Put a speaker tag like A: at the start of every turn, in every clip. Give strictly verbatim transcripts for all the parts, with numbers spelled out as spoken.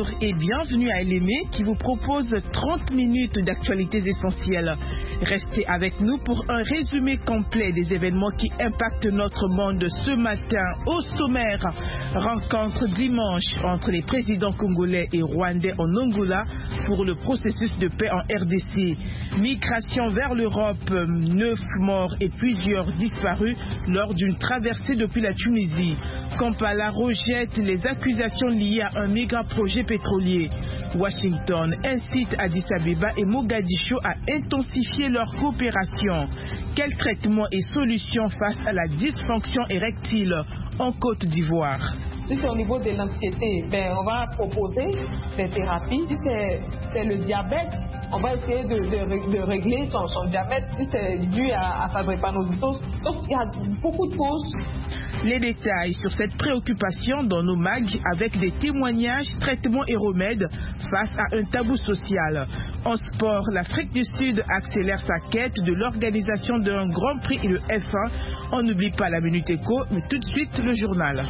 A: Bonjour et bienvenue à Elémé qui vous propose trente minutes d'actualités essentielles. Restez avec nous pour un résumé complet des événements qui impactent notre monde ce matin. Au sommaire, rencontre dimanche entre les présidents congolais et rwandais en Angola pour le processus de paix en R D C. Migration vers l'Europe, neuf morts et plusieurs disparus lors d'une traversée depuis la Tunisie. Kampala rejette les accusations liées à un méga projet pétrolier. Washington incite Addis Abeba et Mogadiscio à intensifier leur coopération. Quel traitement et solution face à la dysfonction érectile en Côte d'Ivoire?
B: Si c'est au niveau de l'anxiété, ben, on va proposer des thérapies. Si c'est le diabète, on va essayer de, de, de régler son, son diabète. Si c'est dû à, à sa drépanocytose. Donc il y a beaucoup de causes.
A: Les détails sur cette préoccupation dans nos mags avec des témoignages, traitements et remèdes face à un tabou social. En sport, l'Afrique du Sud accélère sa quête de l'organisation d'un grand prix et le F un. On n'oublie pas la Minute Éco, mais tout de suite le journal.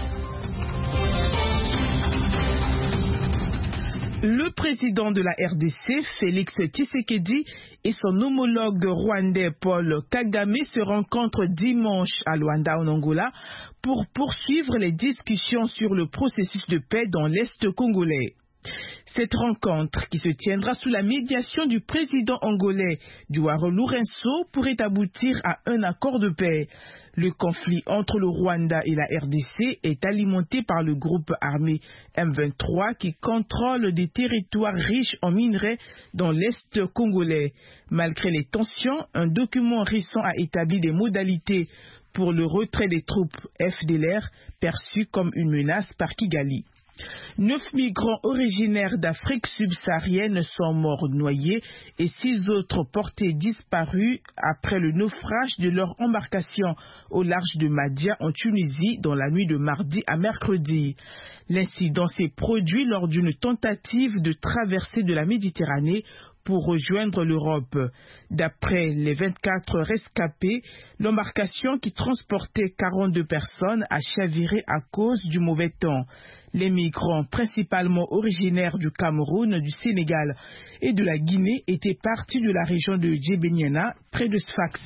A: Le président de la R D C, Félix Tshisekedi, et son homologue rwandais Paul Kagame se rencontrent dimanche à Luanda en Angola pour poursuivre les discussions sur le processus de paix dans l'Est congolais. Cette rencontre, qui se tiendra sous la médiation du président angolais Joao Lourenço, pourrait aboutir à un accord de paix. Le conflit entre le Rwanda et la R D C est alimenté par le groupe armé M vingt-trois qui contrôle des territoires riches en minerais dans l'Est congolais. Malgré les tensions, un document récent a établi des modalités pour le retrait des troupes F D L R perçues comme une menace par Kigali. Neuf migrants originaires d'Afrique subsaharienne sont morts noyés et six autres portés disparus après le naufrage de leur embarcation au large de Madia en Tunisie dans la nuit de mardi à mercredi. L'incident s'est produit lors d'une tentative de traversée de la Méditerranée pour rejoindre l'Europe. D'après les vingt-quatre rescapés, l'embarcation qui transportait quarante-deux personnes a chaviré à cause du mauvais temps. Les migrants, principalement originaires du Cameroun, du Sénégal et de la Guinée, étaient partis de la région de Djebeniana, près de Sfax.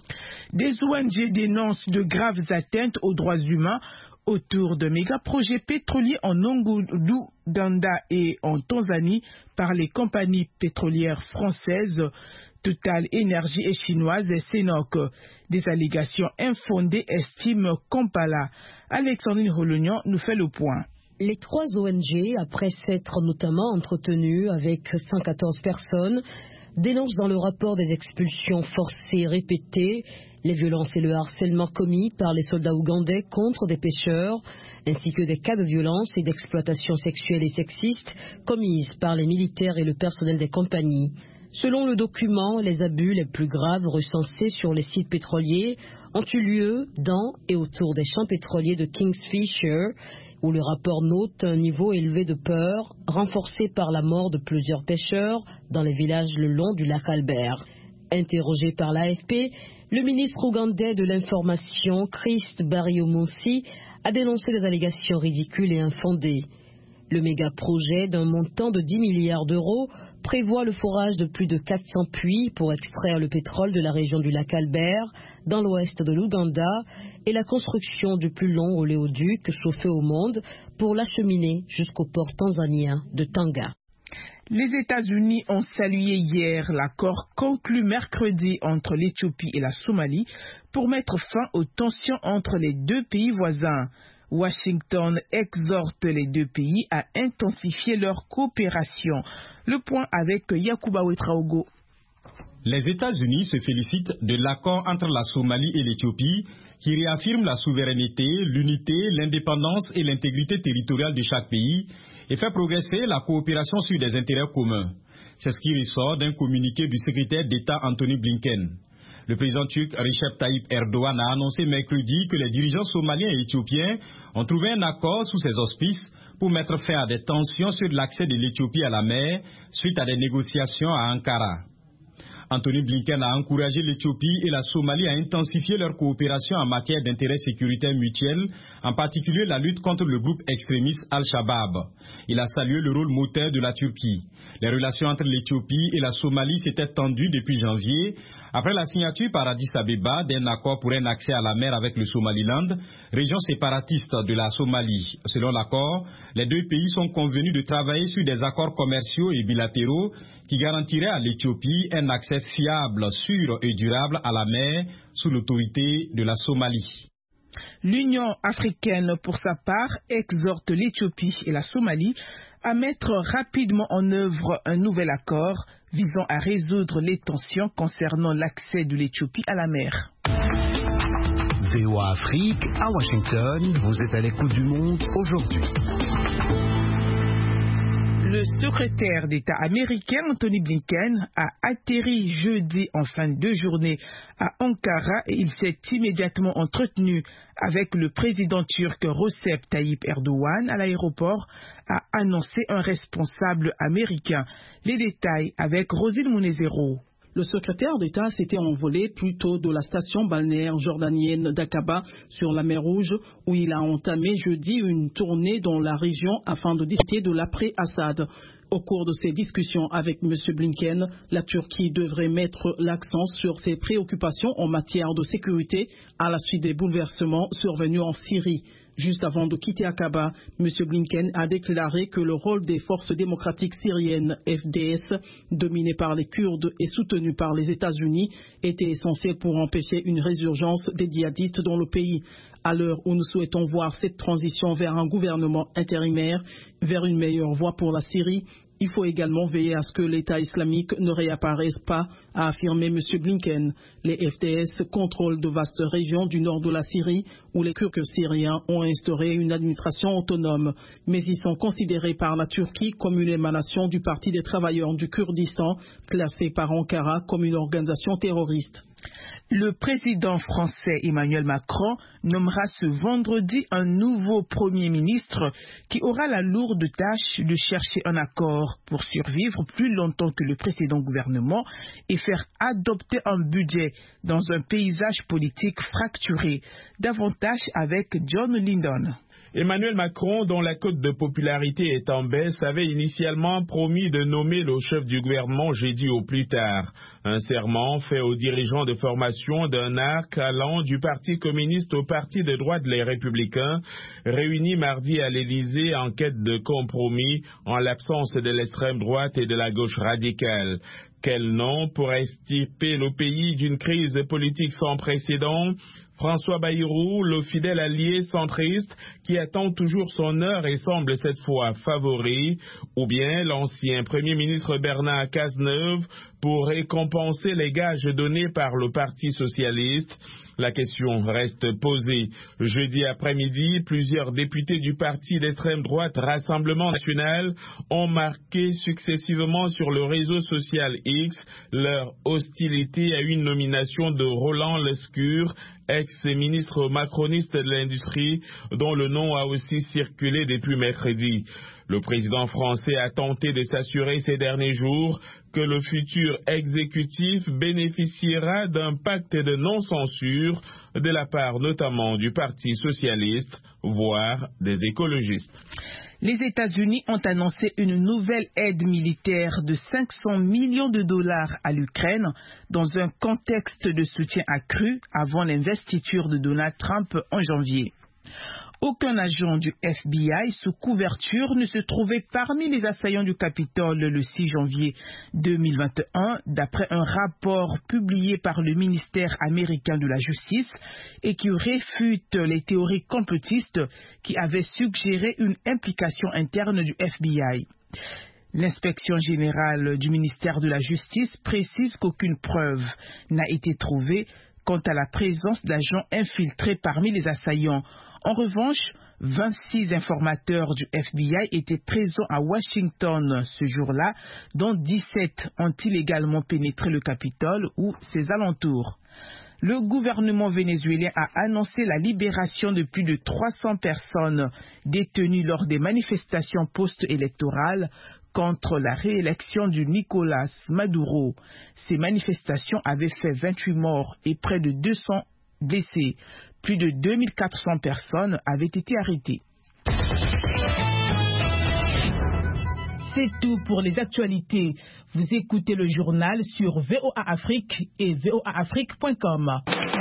A: Des O N G dénoncent de graves atteintes aux droits humains autour de méga-projets pétroliers en Ouganda et en Tanzanie par les compagnies pétrolières françaises Total Énergie et chinoises Sénoc. Des allégations infondées, estime Kampala. Alexandrine Rolognan nous fait le point.
C: Les trois O N G, après s'être notamment entretenus avec cent quatorze personnes, dénoncent dans le rapport des expulsions forcées répétées, les violences et le harcèlement commis par les soldats ougandais contre des pêcheurs, ainsi que des cas de violence et d'exploitation sexuelle et sexiste commises par les militaires et le personnel des compagnies. Selon le document, les abus les plus graves recensés sur les sites pétroliers ont eu lieu dans et autour des champs pétroliers de Kingsfisher, où le rapport note un niveau élevé de peur, renforcé par la mort de plusieurs pêcheurs dans les villages le long du lac Albert. Interrogé par l'A F P, le ministre ougandais de l'Information, Christ Bariomunsi, a dénoncé des allégations ridicules et infondées. Le méga-projet d'un montant de dix milliards d'euros prévoit le forage de plus de quatre cents puits pour extraire le pétrole de la région du lac Albert, dans l'ouest de l'Ouganda, et la construction du plus long oléoduc chauffé au monde pour l'acheminer jusqu'au port tanzanien de Tanga.
A: Les États-Unis ont salué hier l'accord conclu mercredi entre l'Éthiopie et la Somalie pour mettre fin aux tensions entre les deux pays voisins. Washington exhorte les deux pays à intensifier leur coopération. Le point avec Yacouba Ouetraogo.
D: Les États-Unis se félicitent de l'accord entre la Somalie et l'Éthiopie qui réaffirme la souveraineté, l'unité, l'indépendance et l'intégrité territoriale de chaque pays et fait progresser la coopération sur des intérêts communs. C'est ce qui ressort d'un communiqué du secrétaire d'État Anthony Blinken. Le président turc Recep Tayyip Erdogan a annoncé mercredi que les dirigeants somaliens et éthiopiens ont trouvé un accord sous ses auspices pour mettre fin à des tensions sur l'accès de l'Éthiopie à la mer suite à des négociations à Ankara. Anthony Blinken a encouragé l'Éthiopie et la Somalie à intensifier leur coopération en matière d'intérêt sécuritaire mutuel, en particulier la lutte contre le groupe extrémiste Al-Shabaab. Il a salué le rôle moteur de la Turquie. Les relations entre l'Éthiopie et la Somalie s'étaient tendues depuis janvier, après la signature par Addis Abeba d'un accord pour un accès à la mer avec le Somaliland, région séparatiste de la Somalie. Selon l'accord, les deux pays sont convenus de travailler sur des accords commerciaux et bilatéraux qui garantiraient à l'Éthiopie un accès fiable, sûr et durable à la mer sous l'autorité de la Somalie.
A: L'Union africaine, pour sa part, exhorte l'Éthiopie et la Somalie à mettre rapidement en œuvre un nouvel accord visant à résoudre les tensions concernant l'accès de l'Éthiopie à la mer.
E: V O A Afrique, à Washington, vous êtes à l'écoute du monde aujourd'hui.
A: Le secrétaire d'État américain Anthony Blinken a atterri jeudi en fin de journée à Ankara et il s'est immédiatement entretenu avec le président turc Recep Tayyip Erdogan à l'aéroport, a annoncé un responsable américain. Les détails avec Rosine Mounezero.
F: Le secrétaire d'État s'était envolé plutôt de la station balnéaire jordanienne d'Aqaba sur la mer Rouge, où il a entamé jeudi une tournée dans la région afin de discuter de l'après-Assad. Au cours de ces discussions avec M. Blinken, la Turquie devrait mettre l'accent sur ses préoccupations en matière de sécurité à la suite des bouleversements survenus en Syrie. Juste avant de quitter Aqaba, M. Blinken a déclaré que le rôle des forces démocratiques syriennes F D S, dominées par les Kurdes et soutenues par les États-Unis, était essentiel pour empêcher une résurgence des djihadistes dans le pays. À l'heure où nous souhaitons voir cette transition vers un gouvernement intérimaire, vers une meilleure voie pour la Syrie, il faut également veiller à ce que l'État islamique ne réapparaisse pas, a affirmé M. Blinken. Les F D S contrôlent de vastes régions du nord de la Syrie où les Kurdes syriens ont instauré une administration autonome. Mais ils sont considérés par la Turquie comme une émanation du Parti des travailleurs du Kurdistan, classé par Ankara comme une organisation terroriste.
A: Le président français Emmanuel Macron nommera ce vendredi un nouveau Premier ministre qui aura la lourde tâche de chercher un accord pour survivre plus longtemps que le précédent gouvernement et faire adopter un budget dans un paysage politique fracturé. Davantage avec John Lindon.
G: Emmanuel Macron, dont la cote de popularité est en baisse, avait initialement promis de nommer le chef du gouvernement jeudi au plus tard. Un serment fait aux dirigeants de formation d'un arc allant du Parti communiste au Parti de droite Les Républicains, réunis mardi à l'Élysée en quête de compromis en l'absence de l'extrême droite et de la gauche radicale. Quel nom pour extirper le pays d'une crise politique sans précédent? François Bayrou, le fidèle allié centriste qui attend toujours son heure et semble cette fois favori, ou bien l'ancien Premier ministre Bernard Cazeneuve pour récompenser les gages donnés par le Parti socialiste. La question reste posée. Jeudi après-midi, plusieurs députés du parti d'extrême droite Rassemblement National ont marqué successivement sur le réseau social X leur hostilité à une nomination de Roland Lescure, ex-ministre macroniste de l'Industrie, dont le nom a aussi circulé depuis mercredi. Le président français a tenté de s'assurer ces derniers jours que le futur exécutif bénéficiera d'un pacte de non-censure de la part notamment du Parti socialiste, voire des écologistes.
A: Les États-Unis ont annoncé une nouvelle aide militaire de cinq cents millions de dollars à l'Ukraine dans un contexte de soutien accru avant l'investiture de Donald Trump en janvier. Aucun agent du F B I sous couverture ne se trouvait parmi les assaillants du Capitole le six janvier deux mille vingt et un, d'après un rapport publié par le ministère américain de la Justice et qui réfute les théories complotistes qui avaient suggéré une implication interne du F B I. L'inspection générale du ministère de la Justice précise qu'aucune preuve n'a été trouvée quant à la présence d'agents infiltrés parmi les assaillants. En revanche, vingt-six informateurs du F B I étaient présents à Washington ce jour-là, dont dix-sept ont illégalement pénétré le Capitole ou ses alentours. Le gouvernement vénézuélien a annoncé la libération de plus de trois cents personnes détenues lors des manifestations post-électorales contre la réélection de Nicolas Maduro. Ces manifestations avaient fait vingt-huit morts et près de deux cents blessés. Plus de deux mille quatre cents personnes avaient été arrêtées. C'est tout pour les actualités. Vous écoutez le journal sur V O A Afrique et V O A Afrique point com.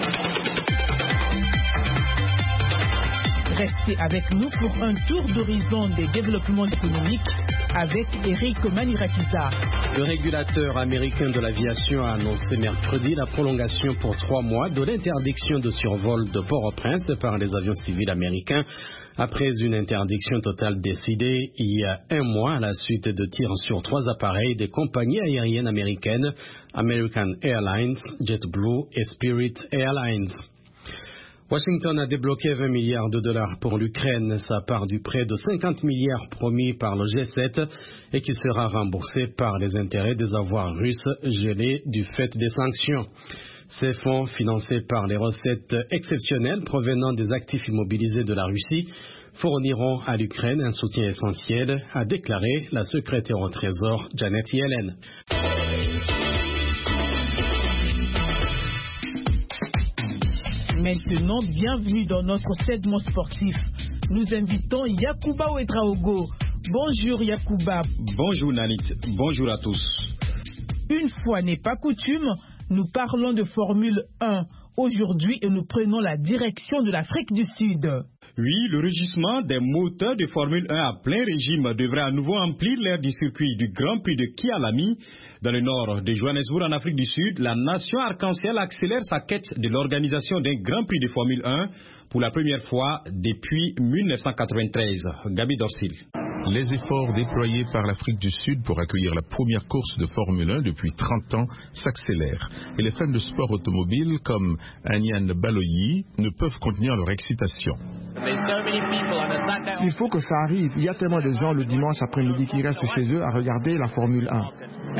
A: Restez avec nous pour un tour d'horizon des développements économiques avec Eric Manirakiza.
H: Le régulateur américain de l'aviation a annoncé mercredi la prolongation pour trois mois de l'interdiction de survol de Port-au-Prince par les avions civils américains après une interdiction totale décidée il y a un mois à la suite de tirs sur trois appareils des compagnies aériennes américaines American Airlines, JetBlue et Spirit Airlines. Washington a débloqué vingt milliards de dollars pour l'Ukraine, sa part du prêt de cinquante milliards promis par le G sept et qui sera remboursé par les intérêts des avoirs russes gelés du fait des sanctions. Ces fonds, financés par les recettes exceptionnelles provenant des actifs immobilisés de la Russie, fourniront à l'Ukraine un soutien essentiel, a déclaré la secrétaire au Trésor Janet Yellen.
A: Maintenant, bienvenue dans notre segment sportif. Nous invitons Yacouba Ouedraogo. Bonjour Yacouba.
D: Bonjour Nanit, bonjour à tous.
A: Une fois n'est pas coutume, nous parlons de Formule un aujourd'hui et nous prenons la direction de l'Afrique du Sud.
D: Oui, le rugissement des moteurs de Formule un à plein régime devrait à nouveau emplir l'aire du circuit du Grand Prix de Kialami. Dans le nord de Johannesburg, en Afrique du Sud, la nation arc-en-ciel accélère sa quête de l'organisation d'un Grand Prix de Formule un pour la première fois depuis mille neuf cent quatre-vingt-treize. Gabi Dorsil.
I: Les efforts déployés par l'Afrique du Sud pour accueillir la première course de Formule un depuis trente ans s'accélèrent. Et les fans de sport automobile comme Anyan Baloyi ne peuvent contenir leur excitation.
J: Il faut que ça arrive. Il y a tellement de gens le dimanche après-midi qui restent chez eux à regarder la Formule un.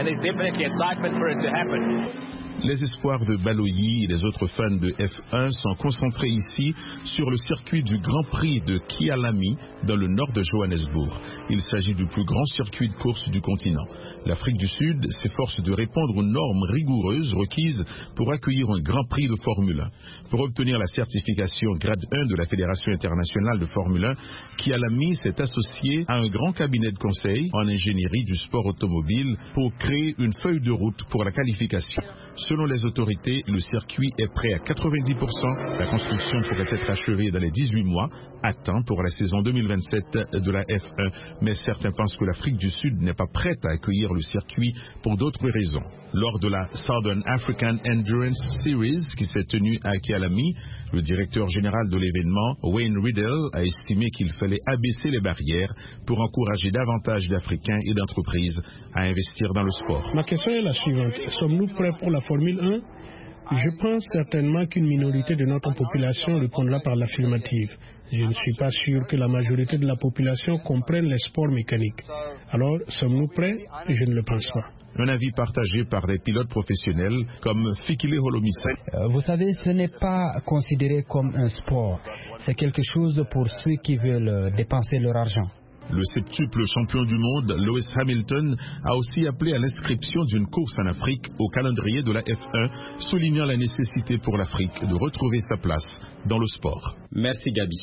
I: Les espoirs de Baloyi et des autres fans de F un sont concentrés ici sur le circuit du Grand Prix de Kialami dans le nord de Johannesburg. Il s'agit du plus grand circuit de course du continent. L'Afrique du Sud s'efforce de répondre aux normes rigoureuses requises pour accueillir un Grand Prix de Formule un. Pour obtenir la certification grade un de la Fédération internationale de Formule un, Kialami s'est associé à un grand cabinet de conseil en ingénierie du sport automobile pour créer une feuille de route pour la qualification. Selon les autorités, le circuit est prêt à quatre-vingt-dix pour cent. La construction pourrait être achevée dans les dix-huit mois, à temps pour la saison deux mille vingt-sept de la F un. Mais certains pensent que l'Afrique du Sud n'est pas prête à accueillir le circuit pour d'autres raisons. Lors de la Southern African Endurance Series qui s'est tenue à Kialami, le directeur général de l'événement, Wayne Riddle, a estimé qu'il fallait abaisser les barrières pour encourager davantage d'Africains et d'entreprises à investir dans le sport.
K: Ma question est la suivante. Sommes-nous prêts pour la Formule un? Je pense certainement qu'une minorité de notre population répondra par l'affirmative. Je ne suis pas sûr que la majorité de la population comprenne les sports mécaniques. Alors, sommes-nous prêts? Je ne le pense pas.
I: Un avis partagé par des pilotes professionnels comme Fikile Holomisa.
L: Euh, vous savez, ce n'est pas considéré comme un sport. C'est quelque chose pour ceux qui veulent dépenser leur argent.
I: Le septuple champion du monde, Lewis Hamilton, a aussi appelé à l'inscription d'une course en Afrique au calendrier de la F un, soulignant la nécessité pour l'Afrique de retrouver sa place dans le sport.
D: Merci Gabi.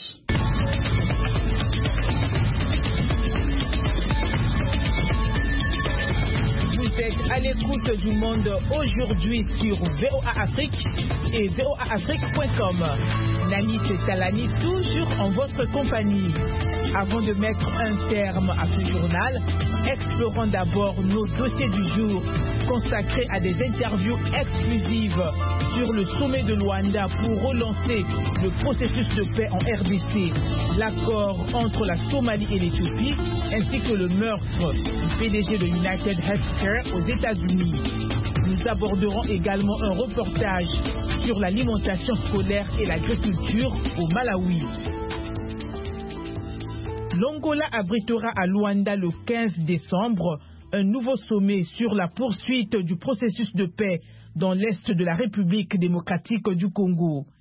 A: Vous êtes à l'écoute du monde aujourd'hui sur V O A Afrique et V O A Afrique point com. Nani Talani, toujours en votre compagnie. Avant de mettre un terme à ce journal, explorons d'abord nos dossiers du jour consacrés à des interviews exclusives sur le sommet de Luanda pour relancer le processus de paix en R D C, l'accord entre la Somalie et l'Éthiopie, ainsi que le meurtre du P D G de United Healthcare aux États-Unis. Nous aborderons également un reportage sur l'alimentation scolaire et l'agriculture au Malawi. L'Angola abritera à Luanda le quinze décembre un nouveau sommet sur la poursuite du processus de paix dans l'est de la République démocratique du Congo.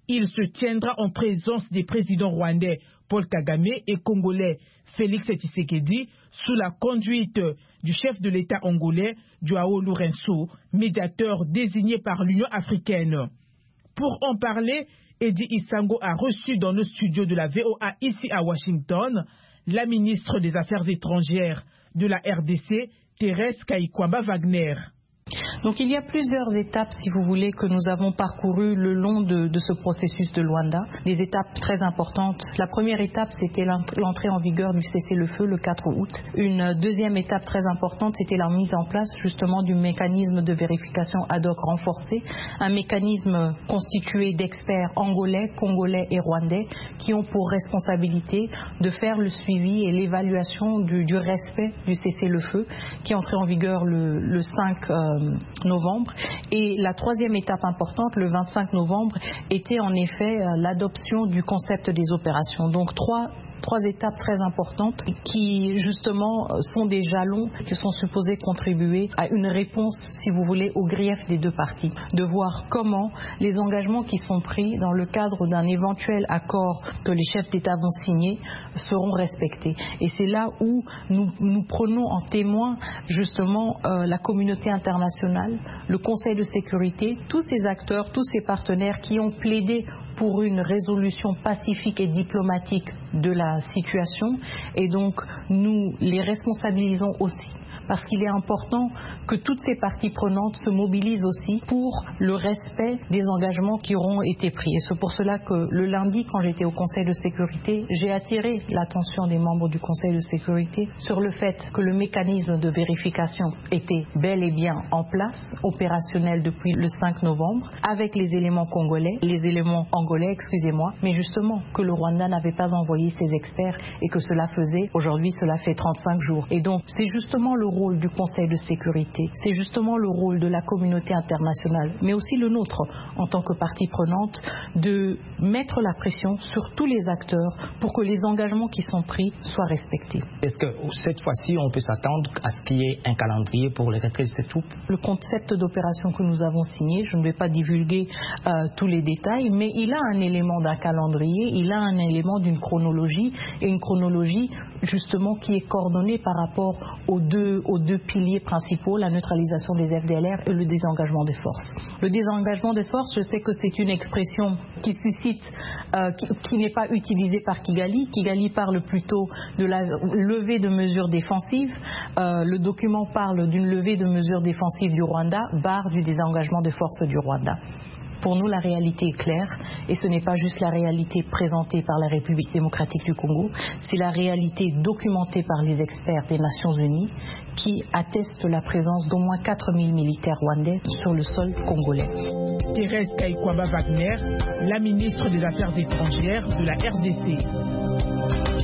A: Il se tiendra en présence des présidents rwandais Paul Kagame et congolais Félix Tshisekedi sous la conduite du chef de l'État angolais Joao Lourenço, médiateur désigné par l'Union africaine. Pour en parler, Eddie Isango a reçu dans nos studios de la V O A ici à Washington la ministre des Affaires étrangères de la R D C, Thérèse Kayikwamba-Wagner.
M: Donc il y a plusieurs étapes, si vous voulez, que nous avons parcourues le long de, de ce processus de Luanda. Des étapes très importantes. La première étape, c'était l'entrée en vigueur du cessez-le-feu le quatre août. Une deuxième étape très importante, c'était la mise en place justement du mécanisme de vérification ad hoc renforcé. Un mécanisme constitué d'experts angolais, congolais et rwandais qui ont pour responsabilité de faire le suivi et l'évaluation du, du respect du cessez-le-feu qui est entré en vigueur le, le cinq euh, novembre. Et la troisième étape importante, le vingt-cinq novembre, était en effet l'adoption du concept des opérations. Donc trois Trois étapes très importantes qui justement sont des jalons qui sont supposés contribuer à une réponse, si vous voulez, aux griefs des deux parties. De voir comment les engagements qui sont pris dans le cadre d'un éventuel accord que les chefs d'État vont signer seront respectés. Et c'est là où nous, nous prenons en témoin justement euh, la communauté internationale, le Conseil de sécurité, tous ces acteurs, tous ces partenaires qui ont plaidé pour une résolution pacifique et diplomatique de la situation, et donc nous les responsabilisons aussi parce qu'il est important que toutes ces parties prenantes se mobilisent aussi pour le respect des engagements qui auront été pris. Et c'est pour cela que le lundi, quand j'étais au Conseil de sécurité, j'ai attiré l'attention des membres du Conseil de sécurité sur le fait que le mécanisme de vérification était bel et bien en place, opérationnel depuis le cinq novembre, avec les éléments congolais, les éléments angolais, excusez-moi, mais justement que le Rwanda n'avait pas envoyé ses experts et que cela faisait, aujourd'hui cela fait trente-cinq jours. Et donc c'est justement le rôle du Conseil de sécurité, c'est justement le rôle de la communauté internationale, mais aussi le nôtre en tant que partie prenante, de mettre la pression sur tous les acteurs pour que les engagements qui sont pris soient respectés.
N: Est-ce que cette fois-ci on peut s'attendre à ce qu'il y ait un calendrier pour le retrait de ces troupes?
M: Le concept d'opération que nous avons signé, je ne vais pas divulguer euh, tous les détails, mais il a un élément d'un calendrier, il a un élément d'une chronologie, et une chronologie justement qui est coordonnée par rapport aux deux, aux deux piliers principaux, la neutralisation des F D L R et le désengagement des forces. Le désengagement des forces, je sais que c'est une expression qui suscite, euh, qui, qui n'est pas utilisée par Kigali. Kigali parle plutôt de la levée de mesures défensives. Euh, le document parle d'une levée de mesures défensives du Rwanda, barre du désengagement des forces du Rwanda. Pour nous, la réalité est claire, et ce n'est pas juste la réalité présentée par la République démocratique du Congo, c'est la réalité documentée par les experts des Nations Unies qui attestent la présence d'au moins quatre mille militaires rwandais sur le sol congolais.
A: Thérèse Kayikwamba-Wagner, la ministre des Affaires étrangères de la R D C.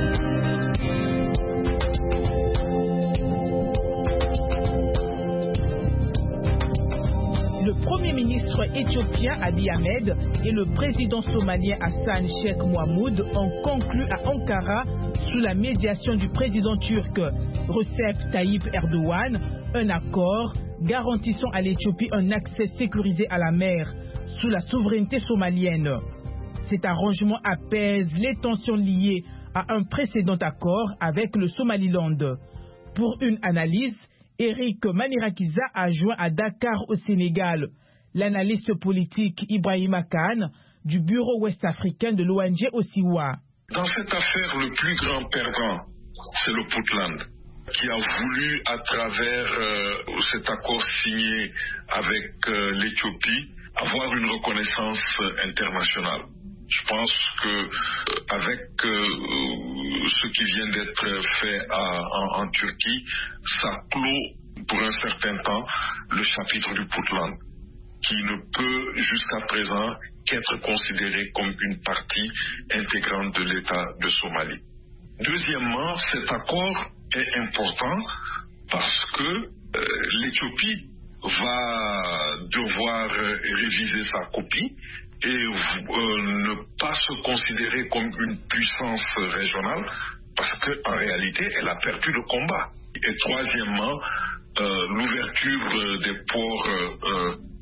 A: Le Premier ministre éthiopien Abiy Ahmed et le président somalien Hassan Sheikh Mohamud ont conclu à Ankara, sous la médiation du président turc Recep Tayyip Erdogan, un accord garantissant à l'Éthiopie un accès sécurisé à la mer sous la souveraineté somalienne. Cet arrangement apaise les tensions liées à un précédent accord avec le Somaliland. Pour une analyse, Eric Manirakiza a joint à Dakar au Sénégal l'analyste politique Ibrahima Khan du bureau ouest-africain de l'O N G Osiwa.
O: Dans cette affaire, le plus grand perdant, c'est le Puntland, qui a voulu, à travers euh, cet accord signé avec euh, l'Éthiopie, avoir une reconnaissance euh, internationale. Je pense que euh, avec euh, ce qui vient d'être fait à, en, en Turquie, ça clôt pour un certain temps le chapitre du Puntland, qui ne peut jusqu'à présent qu'être considéré comme une partie intégrante de l'État de Somalie. Deuxièmement, cet accord est important parce que euh, l'Éthiopie va devoir euh, réviser sa copie et euh, ne pas se considérer comme une puissance régionale parce qu'en réalité, elle a perdu le combat. Et troisièmement, euh, l'ouverture des ports euh,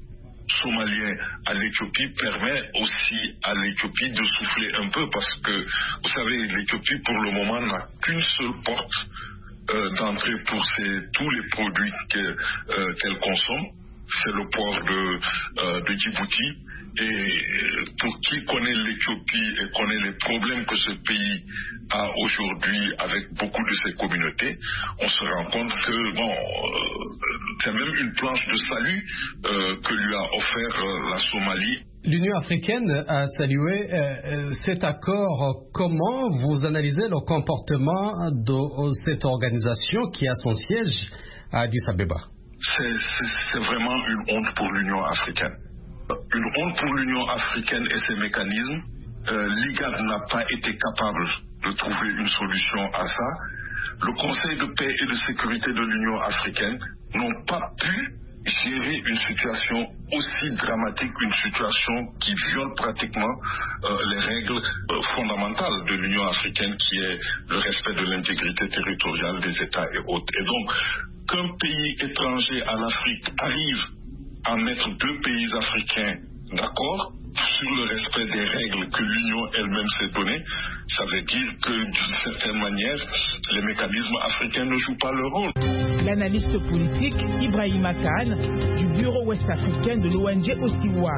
O: somalien à l'Éthiopie permet aussi à l'Éthiopie de souffler un peu parce que, vous savez, l'Éthiopie pour le moment n'a qu'une seule porte euh, d'entrée pour ses, tous les produits que, euh, qu'elle consomme, c'est le port de, euh, de Djibouti. Et pour qui connaît l'Éthiopie et connaît les problèmes que ce pays a aujourd'hui avec beaucoup de ses communautés, on se rend compte que bon, euh, c'est même une planche de salut euh, que lui a offert euh, la Somalie.
H: L'Union africaine a salué euh, cet accord. Comment vous analysez le comportement de cette organisation qui a son siège à Addis Abeba?
O: C'est, c'est, c'est vraiment une honte pour l'Union africaine. Une honte pour l'Union africaine et ses mécanismes. Euh, L'I G A D n'a pas été capable de trouver une solution à ça. Le Conseil de paix et de sécurité de l'Union africaine n'ont pas pu gérer une situation aussi dramatique, une situation qui viole pratiquement euh, les règles euh, fondamentales de l'Union africaine, qui est le respect de l'intégrité territoriale des États et autres. Et donc, qu'un pays étranger à l'Afrique arrive à mettre deux pays africains d'accord sur le respect des règles que l'Union elle-même s'est données, ça veut dire que d'une certaine manière, les mécanismes africains ne jouent pas leur rôle.
A: L'analyste politique Ibrahima Khan du bureau ouest-africain de l'O N G Osiwa.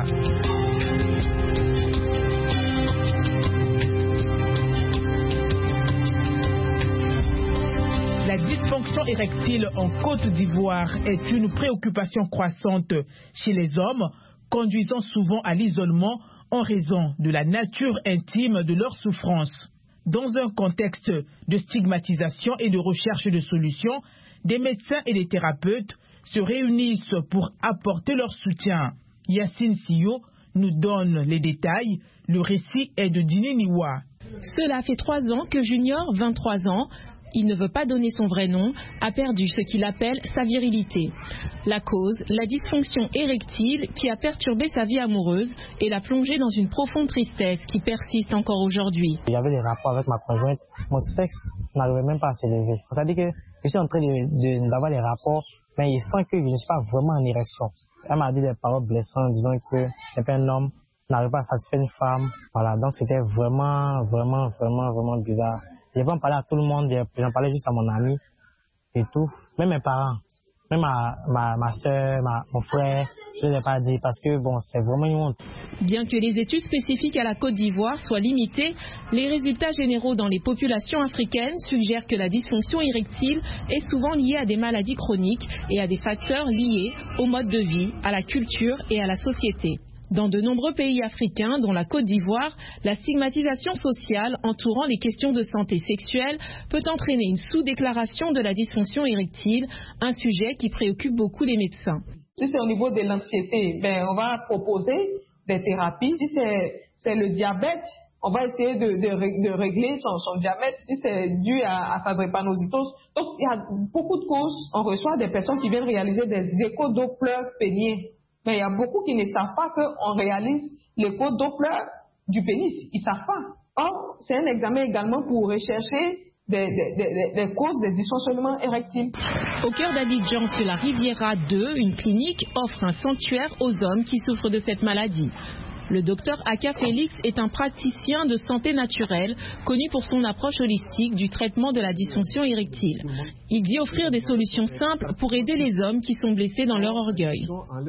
A: La dysfonction érectile en Côte d'Ivoire est une préoccupation croissante chez les hommes, conduisant souvent à l'isolement en raison de la nature intime de leur souffrance. Dans un contexte de stigmatisation et de recherche de solutions, des médecins et des thérapeutes se réunissent pour apporter leur soutien. Yacine Siyo nous donne les détails. Le récit est de Dini Niwa.
P: Cela fait trois ans que Junior, vingt-trois ans, il ne veut pas donner son vrai nom, a perdu ce qu'il appelle sa virilité. La cause, la dysfonction érectile qui a perturbé sa vie amoureuse et l'a plongé dans une profonde tristesse qui persiste encore aujourd'hui.
N: J'avais des rapports avec ma conjointe, mon sexe n'arrivait même pas à s'élever. C'est-à-dire que je suis en train de, de, d'avoir des rapports, mais il sent que je ne suis pas vraiment en érection. Elle m'a dit des paroles blessantes, disant que un homme n'arrive pas à satisfaire une femme. Voilà, donc c'était vraiment, vraiment, vraiment, vraiment bizarre. Je vais en parler à tout le monde, j'en parlais juste à mon ami et tout. Même mes parents, même ma, ma, ma soeur, ma, mon frère, je ne l'ai pas dit parce que bon, c'est vraiment une honte.
P: Bien que les études spécifiques à la Côte d'Ivoire soient limitées, les résultats généraux dans les populations africaines suggèrent que la dysfonction érectile est souvent liée à des maladies chroniques et à des facteurs liés au mode de vie, à la culture et à la société. Dans de nombreux pays africains, dont la Côte d'Ivoire, la stigmatisation sociale entourant les questions de santé sexuelle peut entraîner une sous-déclaration de la dysfonction érectile, un sujet qui préoccupe beaucoup les médecins.
B: Si c'est au niveau de l'anxiété, ben, on va proposer des thérapies. Si c'est, c'est le diabète, on va essayer de, de, de régler son, son diabète. Si c'est dû à, à sa drépanocytose. Donc, il y a beaucoup de causes. On reçoit des personnes qui viennent réaliser des échos Doppler péniens. Mais il y a beaucoup qui ne savent pas qu'on réalise l'écho Doppler du pénis. Ils ne savent pas. Or, c'est un examen également pour rechercher des, des, des, des causes des dysfonctionnements érectiles.
P: Au cœur d'Abidjan, sur la Riviera deux, une clinique offre un sanctuaire aux hommes qui souffrent de cette maladie. Le docteur Aka Félix est un praticien de santé naturelle, connu pour son approche holistique du traitement de la dysfonction érectile. Il dit offrir des solutions simples pour aider les hommes qui sont blessés dans leur orgueil.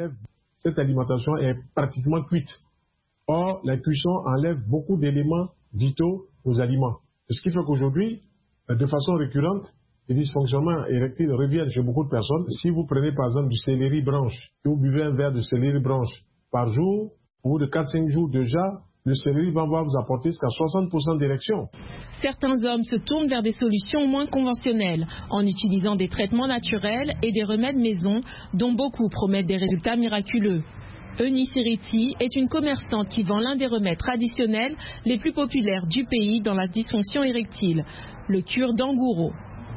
Q: Cette alimentation est pratiquement cuite. Or, la cuisson enlève beaucoup d'éléments vitaux aux aliments. Ce qui fait qu'aujourd'hui, de façon récurrente, les dysfonctionnements érectiles reviennent chez beaucoup de personnes. Si vous prenez par exemple du céleri branche, et vous buvez un verre de céleri branche par jour, au bout de quatre à cinq jours déjà, le céleri va vous apporter jusqu'à soixante pour cent d'érection.
P: Certains hommes se tournent vers des solutions moins conventionnelles, en utilisant des traitements naturels et des remèdes maison, dont beaucoup promettent des résultats miraculeux. Eunice Iriti est une commerçante qui vend l'un des remèdes traditionnels les plus populaires du pays dans la dysfonction érectile, le cure-d'angouro.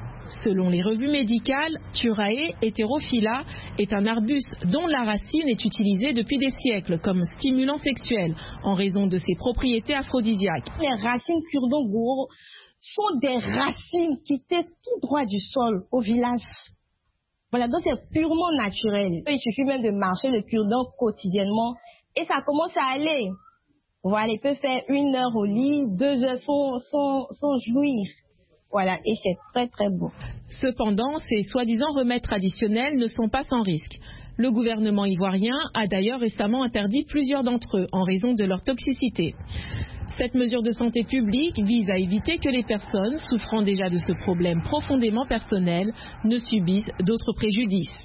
P: Selon les revues médicales, Thurae heterophylla est un arbuste dont la racine est utilisée depuis des siècles comme stimulant sexuel en raison de ses propriétés aphrodisiaques.
R: Les racines cure-d'angouro sont des racines qui étaient tout droit du sol au village. Voilà, donc c'est purement naturel. Il suffit même de marcher le cure-dent quotidiennement et ça commence à aller. Voilà, il peut faire une heure au lit, deux heures sans, sans, sans jouir. Voilà, et c'est très très beau.
P: Cependant, ces soi-disant remèdes traditionnels ne sont pas sans risque. Le gouvernement ivoirien a d'ailleurs récemment interdit plusieurs d'entre eux en raison de leur toxicité. Cette mesure de santé publique vise à éviter que les personnes souffrant déjà de ce problème profondément personnel ne subissent d'autres préjudices.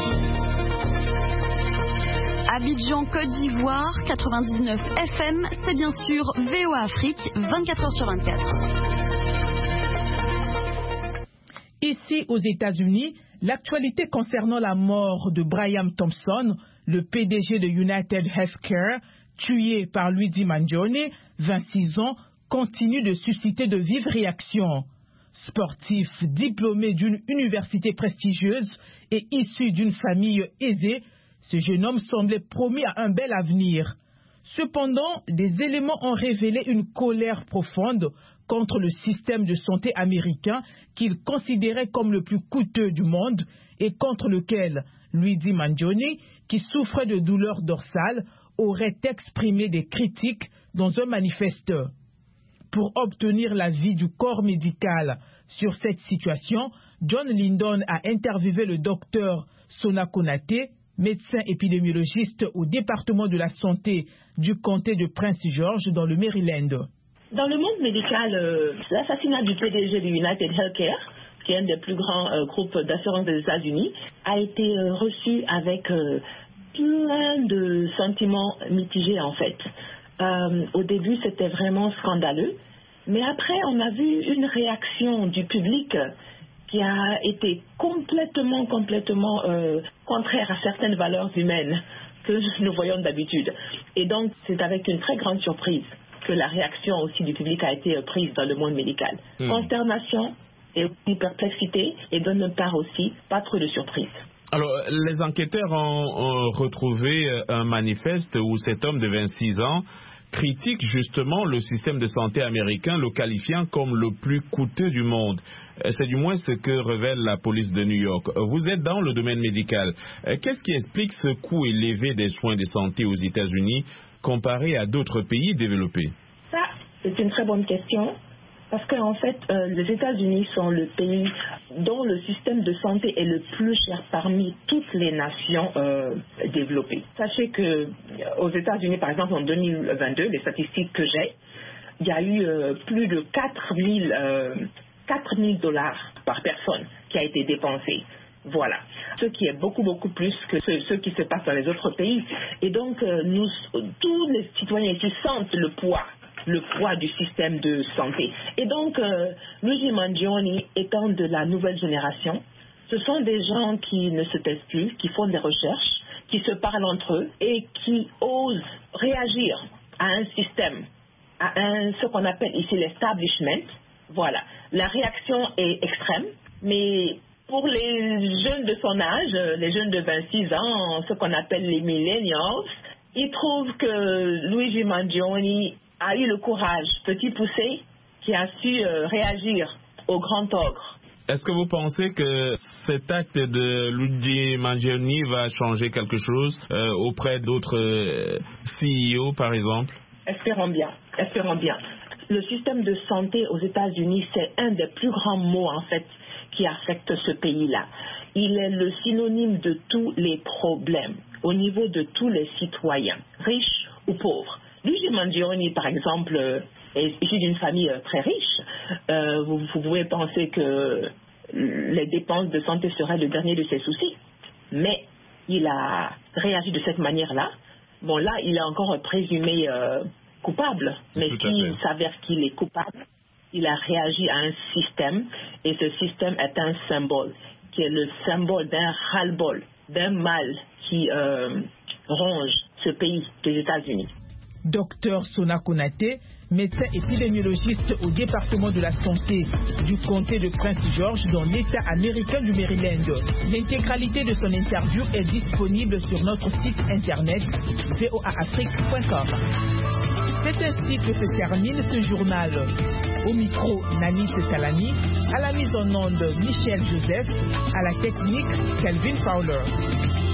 S: Abidjan, Côte d'Ivoire, quatre-vingt-dix-neuf F M, c'est bien sûr V O A Afrique, vingt-quatre heures sur vingt-quatre.
A: Ici aux États-Unis, l'actualité concernant la mort de Brian Thompson, le P D G de United Healthcare, tué par Luigi Mangione, vingt-six ans, continue de susciter de vives réactions. Sportif, diplômé d'une université prestigieuse et issu d'une famille aisée, ce jeune homme semblait promis à un bel avenir. Cependant, des éléments ont révélé une colère profonde contre le système de santé américain qu'il considérait comme le plus coûteux du monde et contre lequel Luigi Mangione, qui souffrait de douleurs dorsales, aurait exprimé des critiques dans un manifeste. Pour obtenir l'avis du corps médical sur cette situation, John Lyndon a interviewé le docteur Sona Konate, médecin épidémiologiste au département de la santé du comté de Prince George dans le Maryland.
T: Dans le monde médical, euh, l'assassinat du P D G du United Healthcare, qui est un des plus grands euh, groupes d'assurance des États-Unis, a été euh, reçu avec euh, plein de sentiments mitigés en fait. Euh, au début, c'était vraiment scandaleux, mais après, on a vu une réaction du public qui a été complètement, complètement euh, contraire à certaines valeurs humaines que nous voyons d'habitude. Et donc, c'est avec une très grande surprise que la réaction aussi du public a été prise dans le monde médical. Mmh. Consternation et aussi perplexité, et de notre part aussi, pas trop de surprise.
G: Alors, les enquêteurs ont, ont retrouvé un manifeste où cet homme de vingt-six ans critique justement le système de santé américain, le qualifiant comme le plus coûteux du monde. C'est du moins ce que révèle la police de New York. Vous êtes dans le domaine médical. Qu'est-ce qui explique ce coût élevé des soins de santé aux États-Unis comparé à d'autres pays développés?
T: Ça, c'est une très bonne question. Parce qu'en fait, euh, les États-Unis sont le pays dont le système de santé est le plus cher parmi toutes les nations euh, développées. Sachez que aux États-Unis, par exemple, en deux mille vingt-deux, les statistiques que j'ai, il y a eu euh, plus de quatre mille dollars par personne qui a été dépensé. Voilà, ce qui est beaucoup, beaucoup plus que ce, ce qui se passe dans les autres pays. Et donc, euh, nous, tous les citoyens ici sentent le poids. le poids du système de santé. Et donc, euh, Luigi Mangione étant de la nouvelle génération, ce sont des gens qui ne se taisent plus, qui font des recherches, qui se parlent entre eux et qui osent réagir à un système, à un, ce qu'on appelle ici l'establishment. Voilà. La réaction est extrême, mais pour les jeunes de son âge, les jeunes de vingt-six ans, ce qu'on appelle les millennials, ils trouvent que Luigi Mangione a eu le courage, petit poussé, qui a su euh, réagir au grand ogre.
G: Est-ce que vous pensez que cet acte de Luigi Mangione va changer quelque chose euh, auprès d'autres euh, C E O, par exemple?
T: Espérons bien, espérons bien. Le système de santé aux États-Unis, c'est un des plus grands maux, en fait, qui affecte ce pays-là. Il est le synonyme de tous les problèmes, au niveau de tous les citoyens, riches ou pauvres. Luigi Mangione, par exemple, est issu d'une famille très riche. Euh, vous, vous pouvez penser que les dépenses de santé seraient le dernier de ses soucis. Mais il a réagi de cette manière-là. Bon, là, il est encore présumé euh, coupable. Mais s'il s'avère qu'il est coupable, il a réagi à un système. Et ce système est un symbole, qui est le symbole d'un ras-le-bol, d'un mal qui euh, ronge ce pays des États-Unis.
A: Docteur Sona Konate, médecin épidémiologiste au département de la santé du comté de Prince George dans l'État américain du Maryland. L'intégralité de son interview est disponible sur notre site internet v o a afrique point com. C'est ainsi que se termine ce journal. Au micro, Nanis Salami, à la mise en onde, Michel Joseph, à la technique, Kelvin Fowler.